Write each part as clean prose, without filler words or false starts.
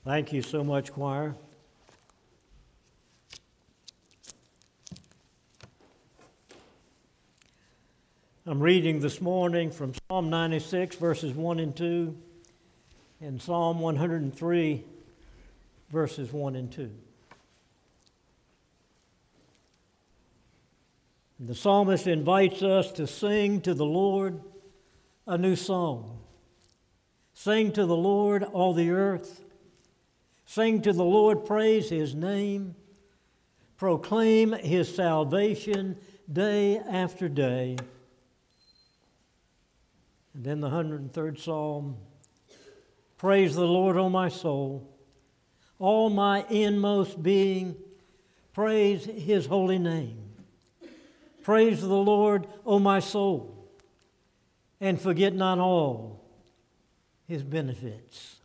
Thank you so much, choir. I'm reading this morning from Psalm 96, verses 1 and 2, and Psalm 103, verses 1 and 2. And the psalmist invites us to sing to the Lord a new song. Sing to the Lord, all the earth. Sing to the Lord, praise His name. Proclaim His salvation day after day. And then the 103rd Psalm. Praise the Lord, O my soul. All my inmost being, praise His holy name. Praise the Lord, O my soul, and forget not all His benefits.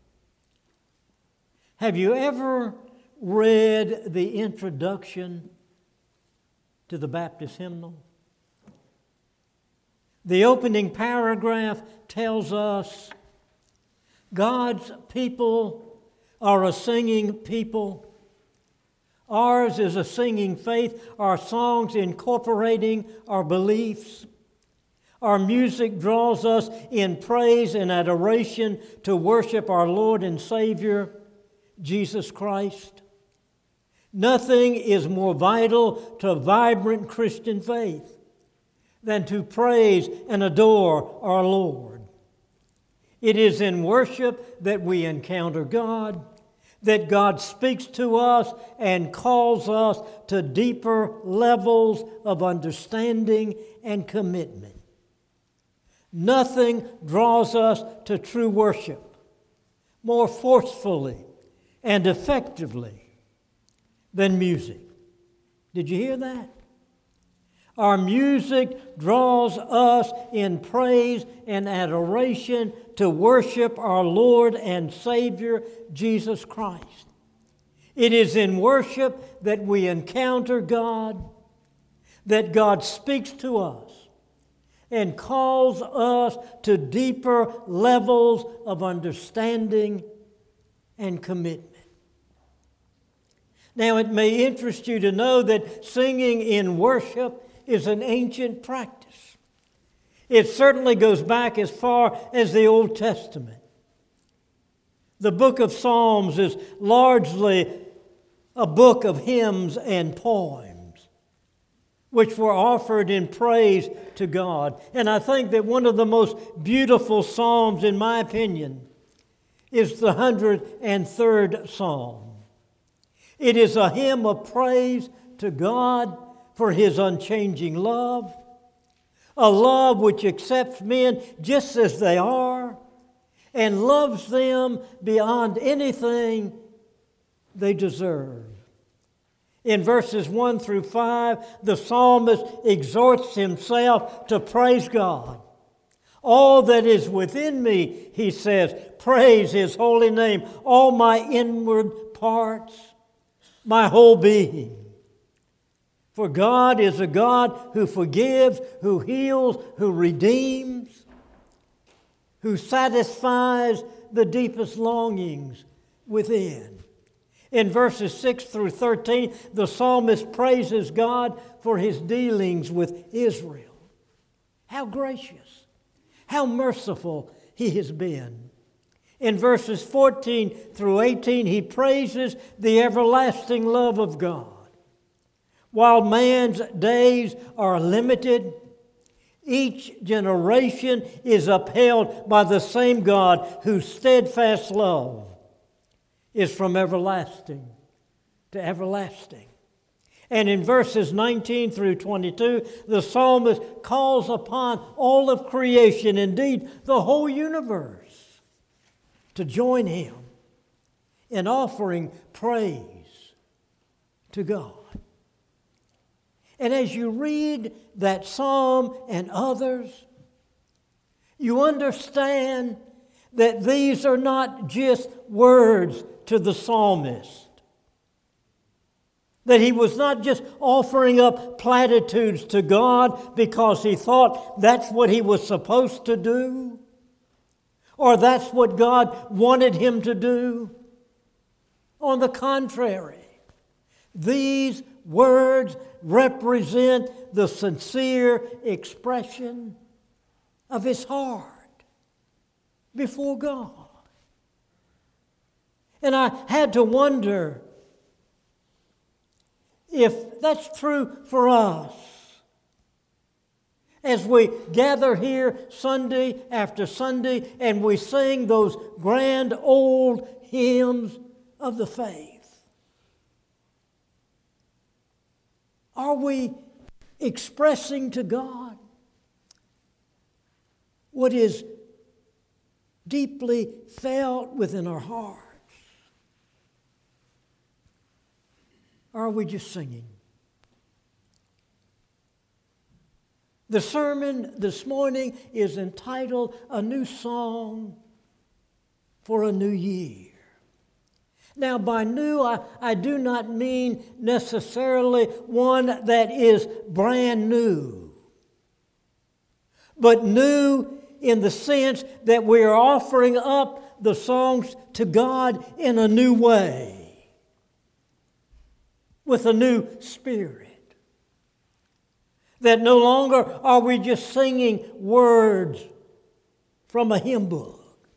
Have you ever read the introduction to the Baptist hymnal? The opening paragraph tells us God's people are a singing people. Ours is a singing faith, our songs incorporating our beliefs. Our music draws us in praise and adoration to worship our Lord and Savior, Jesus Christ. Nothing is more vital to vibrant Christian faith than to praise and adore our Lord. It is in worship that we encounter God, that God speaks to us and calls us to deeper levels of understanding and commitment. Nothing draws us to true worship more forcefully and effectively than music. Did you hear that? Our music draws us in praise and adoration to worship our Lord and Savior, Jesus Christ. It is in worship that we encounter God, that God speaks to us and calls us to deeper levels of understanding and commitment. Now, it may interest you to know that singing in worship is an ancient practice. It certainly goes back as far as the Old Testament. The book of Psalms is largely a book of hymns and poems, which were offered in praise to God. And I think that one of the most beautiful psalms, in my opinion, is the 103rd Psalm. It is a hymn of praise to God for His unchanging love, a love which accepts men just as they are and loves them beyond anything they deserve. In verses 1 through 5, the psalmist exhorts himself to praise God. All that is within me, he says, praise His holy name, all my inward parts, my whole being. For God is a God who forgives, who heals, who redeems, who satisfies the deepest longings within. In verses 6 through 13, the psalmist praises God for His dealings with Israel. How gracious, how merciful He has been. In verses 14 through 18, he praises the everlasting love of God. While man's days are limited, each generation is upheld by the same God whose steadfast love is from everlasting to everlasting. And in verses 19 through 22, the psalmist calls upon all of creation, indeed the whole universe, to join him in offering praise to God. And as you read that psalm and others, you understand that these are not just words to the psalmist. That he was not just offering up platitudes to God because he thought that's what he was supposed to do, or that's what God wanted him to do. On the contrary, these words represent the sincere expression of his heart before God. And I had to wonder if that's true for us. As we gather here Sunday after Sunday and we sing those grand old hymns of the faith, are we expressing to God what is deeply felt within our hearts? Or are we just singing? The sermon this morning is entitled A New Song for a New Year. Now, by new, I do not mean necessarily one that is brand new, but new in the sense that we are offering up the songs to God in a new way, with a new spirit. That no longer are we just singing words from a hymn book,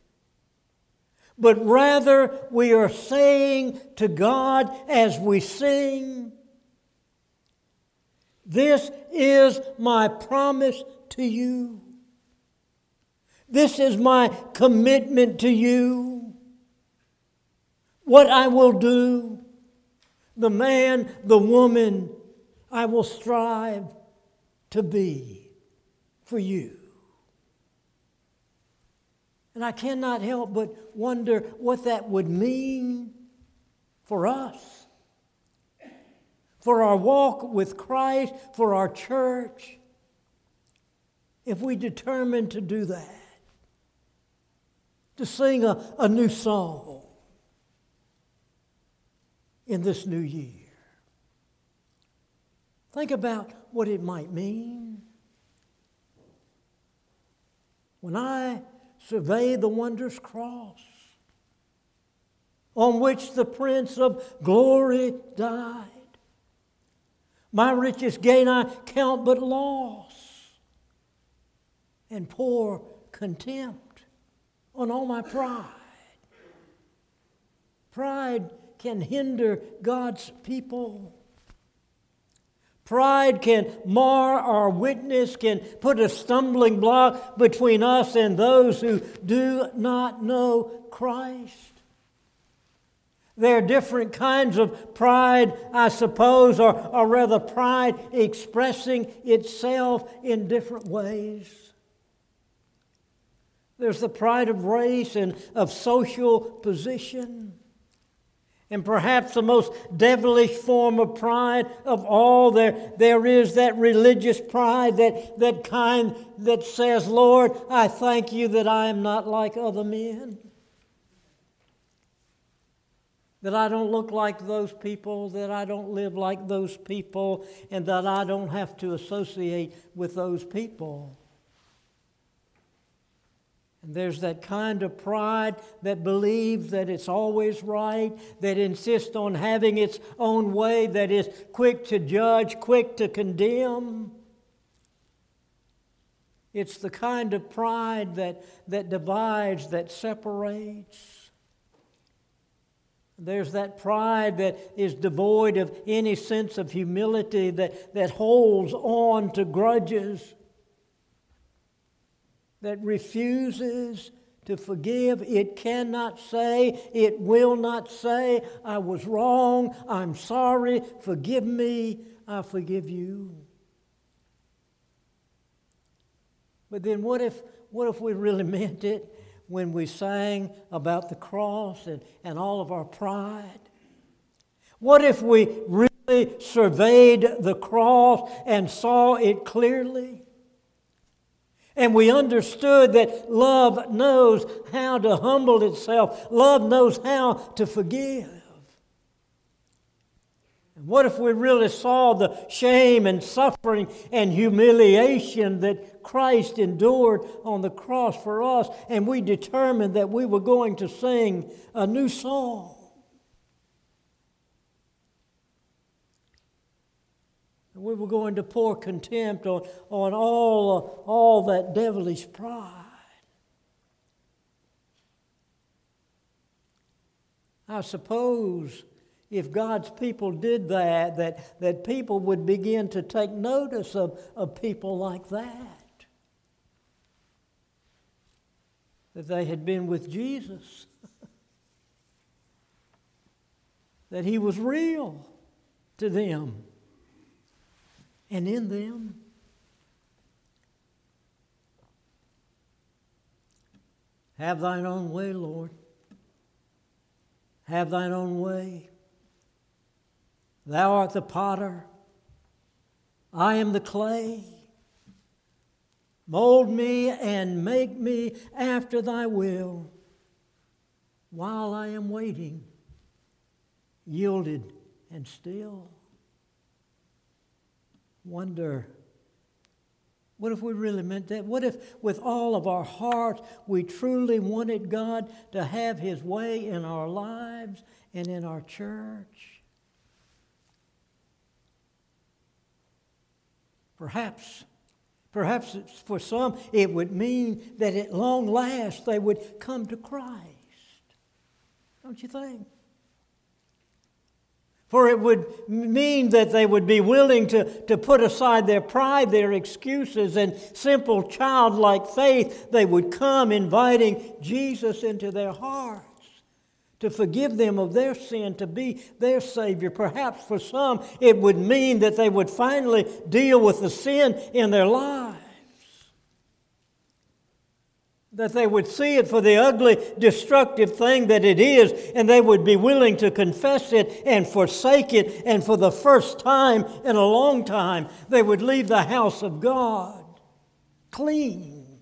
but rather we are saying to God as we sing, "This is my promise to you. This is my commitment to you. What I will do, the man, the woman, I will strive to be for you." And I cannot help but wonder what that would mean for us, for our walk with Christ, for our church, if we determine to do that, to sing a new song in this new year. Think about what it might mean. When I survey the wondrous cross on which the Prince of Glory died, my richest gain I count but loss, and pour contempt on all my pride. Pride can hinder God's people. Pride can mar our witness, can put a stumbling block between us and those who do not know Christ. There are different kinds of pride, I suppose, or rather pride expressing itself in different ways. There's the pride of race and of social position. And perhaps the most devilish form of pride of all, there is that religious pride, that kind that says, "Lord, I thank you that I am not like other men. That I don't look like those people, that I don't live like those people, and that I don't have to associate with those people." And there's that kind of pride that believes that it's always right, that insists on having its own way, that is quick to judge, quick to condemn. It's the kind of pride that divides, that separates. There's that pride that is devoid of any sense of humility, that holds on to grudges, that refuses to forgive. It cannot say, it will not say, "I was wrong, I'm sorry, forgive me, I forgive you." But then what if we really meant it when we sang about the cross and all of our pride? What if we really surveyed the cross and saw it clearly? And we understood that love knows how to humble itself. Love knows how to forgive. And what if we really saw the shame and suffering and humiliation that Christ endured on the cross for us, and we determined that we were going to sing a new song We were going to pour contempt on all that devilish pride. I suppose if God's people did that people would begin to take notice of people like that. That they had been with Jesus. That He was real to them and in them. Have thine own way, Lord. Have thine own way. Thou art the potter. I am the clay. Mold me and make me after thy will, while I am waiting, yielded and still. Wonder, what if we really meant that? What if with all of our heart we truly wanted God to have His way in our lives and in our church? Perhaps for some it would mean that at long last they would come to Christ. Don't you think? For it would mean that they would be willing to put aside their pride, their excuses, and simple childlike faith. They would come inviting Jesus into their hearts to forgive them of their sin, to be their Savior. Perhaps for some it would mean that they would finally deal with the sin in their lives. That they would see it for the ugly, destructive thing that it is, and they would be willing to confess it and forsake it, and for the first time in a long time, they would leave the house of God clean,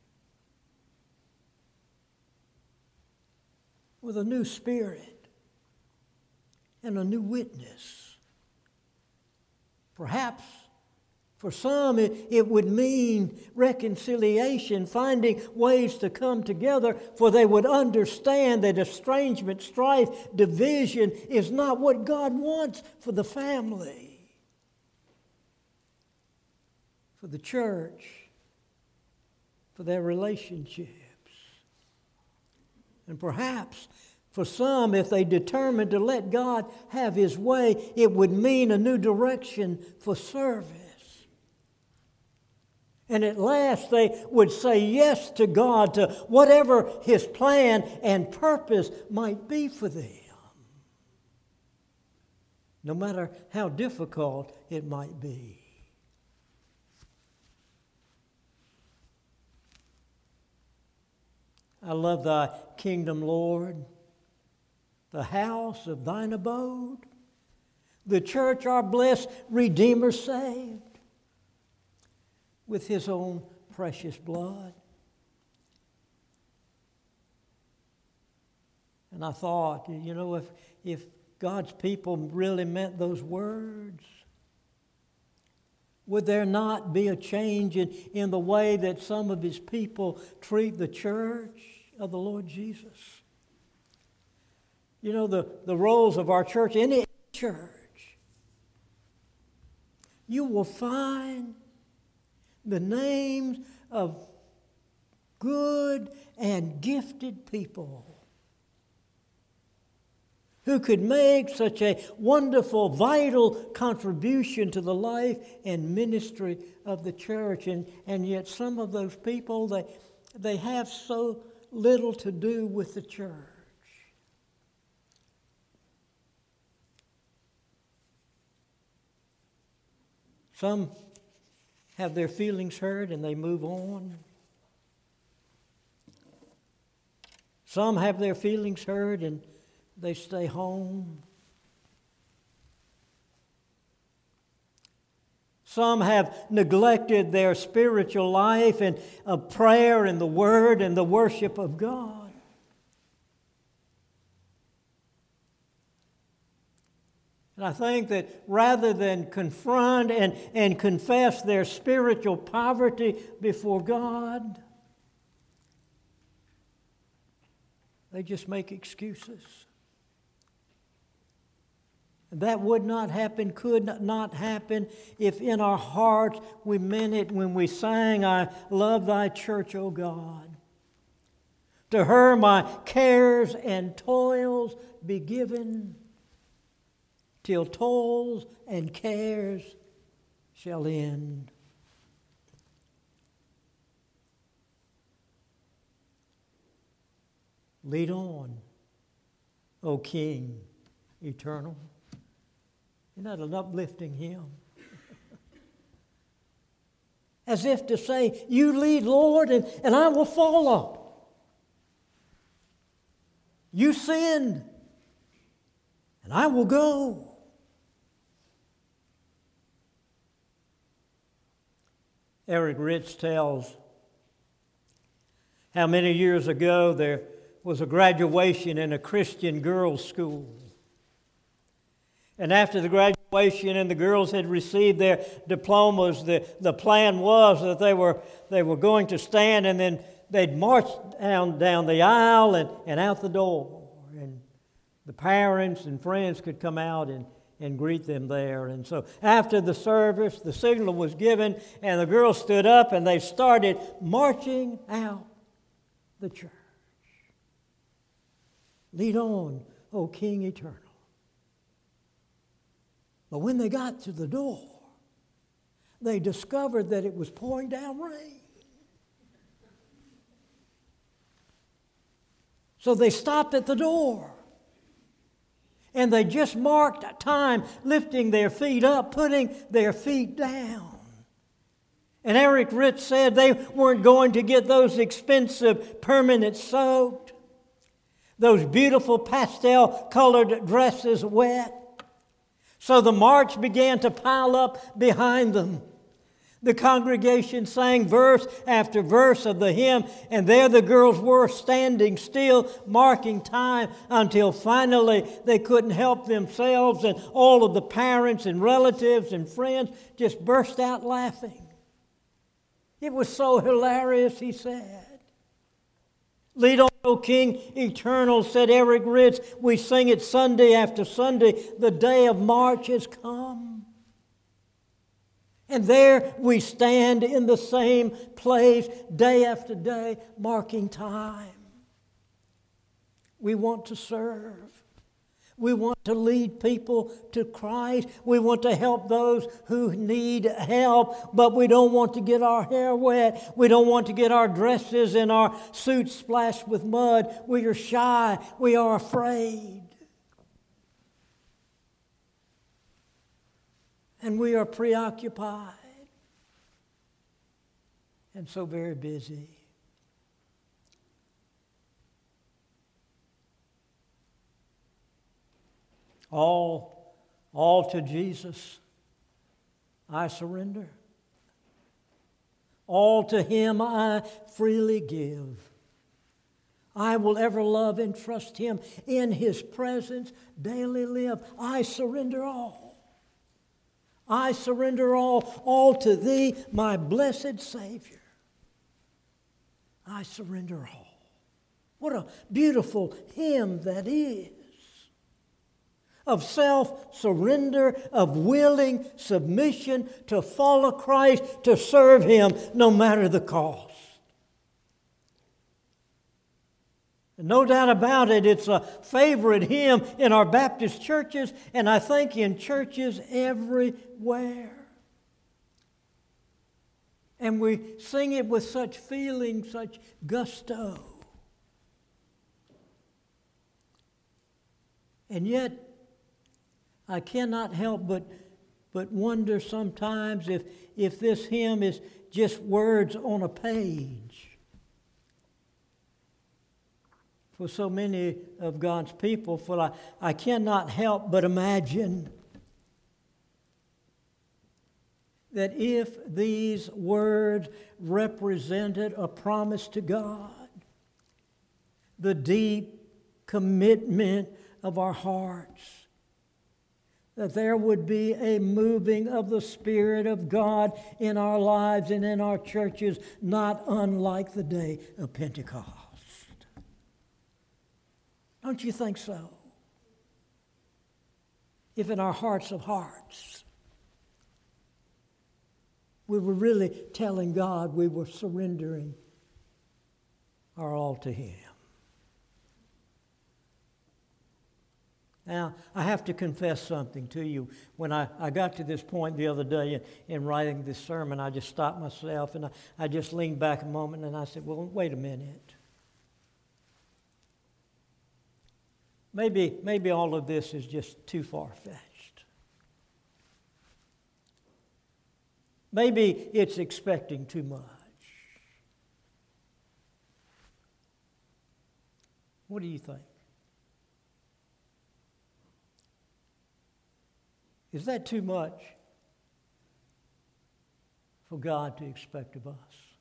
with a new spirit and a new witness. Perhaps for some, it would mean reconciliation, finding ways to come together, for they would understand that estrangement, strife, division is not what God wants for the family, for the church, for their relationships. And perhaps for some, if they determined to let God have His way, it would mean a new direction for service. And at last they would say yes to God, to whatever His plan and purpose might be for them, no matter how difficult it might be. I love Thy kingdom, Lord, the house of Thine abode, the church our blessed Redeemer saved with His own precious blood. And I thought, if God's people really meant those words, would there not be a change in the way that some of His people treat the church of the Lord Jesus? The roles of our church, any church, you will find the names of good and gifted people who could make such a wonderful, vital contribution to the life and ministry of the church. And yet some of those people, they have so little to do with the church. Some have their feelings hurt and they move on. Some have their feelings hurt and they stay home. Some have neglected their spiritual life and of prayer and the Word and the worship of God. And I think that rather than confront and confess their spiritual poverty before God, they just make excuses. That would not happen, could not happen if in our hearts we meant it when we sang, I love thy church, O God. To her my cares and toils be given, till toils and cares shall end. Lead on, O King eternal. Isn't that an uplifting hymn? As if to say, you lead, Lord, and I will follow. You send, and I will go. Eric Ritz tells how many years ago there was a graduation in a Christian girls' school. And after the graduation and the girls had received their diplomas, the plan was that they were going to stand and then they'd march down the aisle and out the door. And the parents and friends could come out and greet them there. And so after the service, the signal was given and the girls stood up and they started marching out the church. Lead on, O King eternal. But when they got to the door, they discovered that it was pouring down rain. So they stopped at the door. And they just marked time lifting their feet up, putting their feet down. And Eric Ritz said they weren't going to get those expensive permanent soaked, those beautiful pastel-colored dresses wet. So the march began to pile up behind them. The congregation sang verse after verse of the hymn, and there the girls were standing still, marking time, until finally they couldn't help themselves, and all of the parents and relatives and friends just burst out laughing. It was so hilarious, he said. Lead on, O King eternal, said Eric Ritz. We sing it Sunday after Sunday. The day of March has come. And there we stand in the same place day after day, marking time. We want to serve. We want to lead people to Christ. We want to help those who need help, but we don't want to get our hair wet. We don't want to get our dresses and our suits splashed with mud. We are shy. We are afraid. And we are preoccupied and so very busy. All to Jesus I surrender. All to Him I freely give. I will ever love and trust Him. In His presence daily live. I surrender all. I surrender all to Thee, my blessed Savior. I surrender all. What a beautiful hymn that is. Of self-surrender, of willing submission to follow Christ, to serve Him no matter the cost. And no doubt about it, it's a favorite hymn in our Baptist churches, and I think in churches everywhere. And we sing it with such feeling, such gusto. And yet, I cannot help but wonder sometimes if this hymn is just words on a page. For so many of God's people, for I cannot help but imagine that if these words represented a promise to God, the deep commitment of our hearts, that there would be a moving of the Spirit of God in our lives and in our churches, not unlike the day of Pentecost. Don't you think so? if in our hearts of hearts we were really telling God we were surrendering our all to Him. Now, I have to confess something to you. When I got to this point the other day in writing this sermon, I just stopped myself and I just leaned back a moment and I said, well, wait a minute. Maybe all of this is just too far-fetched. Maybe it's expecting too much. What do you think? Is that too much for God to expect of us?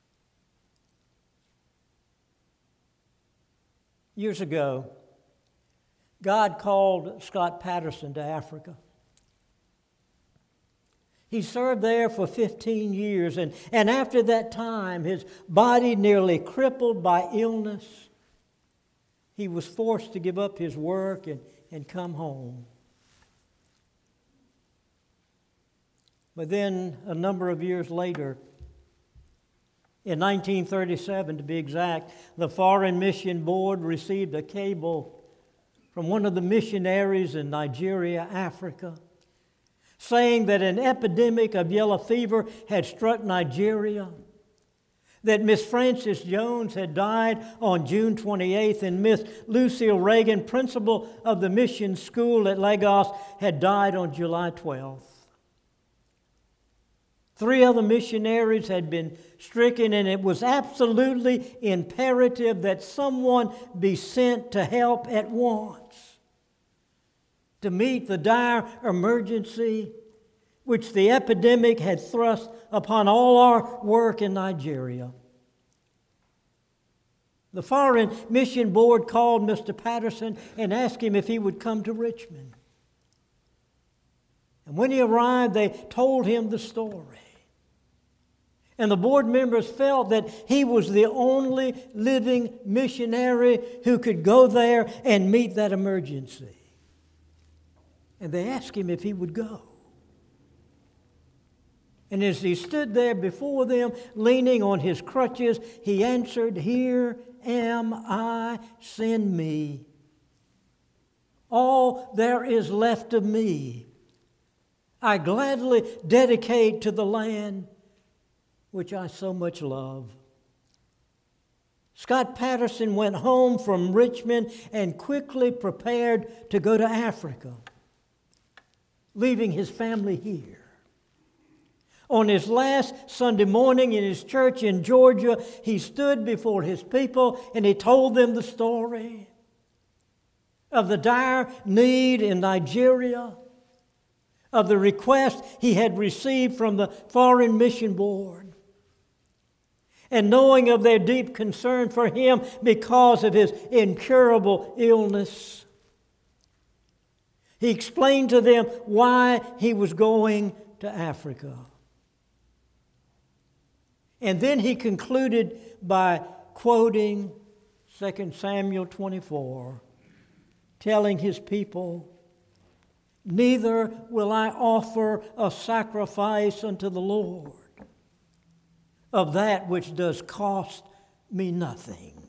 Years ago, God called Scott Patterson to Africa. He served there for 15 years, and after that time, his body nearly crippled by illness, he was forced to give up his work and come home. But then, a number of years later, in 1937 to be exact, the Foreign Mission Board received a cable from one of the missionaries in Nigeria, Africa, saying that an epidemic of yellow fever had struck Nigeria, that Miss Frances Jones had died on June 28th, and Miss Lucille Reagan, principal of the mission school at Lagos, had died on July 12th. 3 other missionaries had been stricken, and it was absolutely imperative that someone be sent to help at once to meet the dire emergency which the epidemic had thrust upon all our work in Nigeria. The Foreign Mission Board called Mr. Patterson and asked him if he would come to Richmond. And when he arrived, they told him the story. And the board members felt that he was the only living missionary who could go there and meet that emergency. And they asked him if he would go. And as he stood there before them, leaning on his crutches, he answered, "Here am I, send me. All there is left of me, I gladly dedicate to the land which I so much love." Scott Patterson went home from Richmond and quickly prepared to go to Africa, leaving his family here. On his last Sunday morning in his church in Georgia, he stood before his people and he told them the story of the dire need in Nigeria, of the request he had received from the Foreign Mission Board, and knowing of their deep concern for him because of his incurable illness. He explained to them why he was going to Africa. And then he concluded by quoting 2 Samuel 24, telling his people, "Neither will I offer a sacrifice unto the Lord of that which does cost me nothing."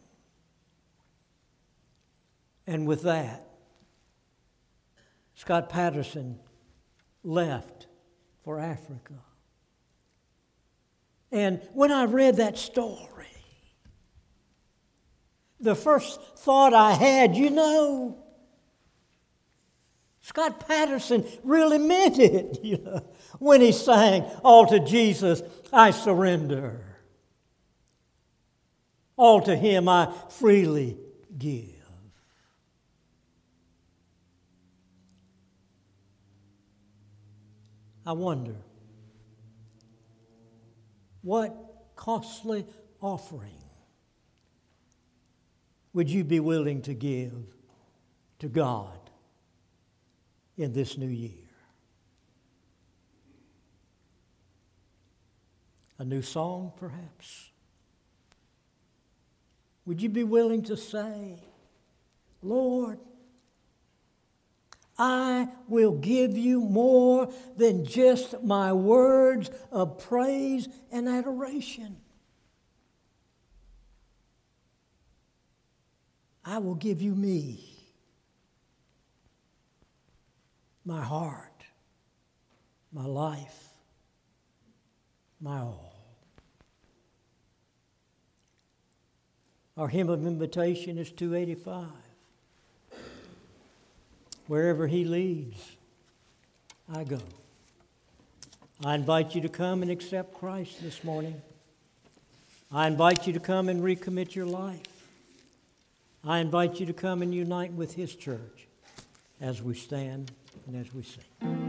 And with that, Scott Patterson left for Africa. And when I read that story, the first thought I had, Scott Patterson really meant it, when he sang, "All to Jesus I surrender. All to Him I freely give." I wonder, what costly offering would you be willing to give to God in this new year? A new song, perhaps? Would you be willing to say, "Lord, I will give you more than just my words of praise and adoration. I will give you me, my heart, my life, my all. Our hymn of invitation is 285. Wherever He leads, I go. I invite you to come and accept Christ this morning. I invite you to come and recommit your life. I invite you to come and unite with His church as we stand and as we sing.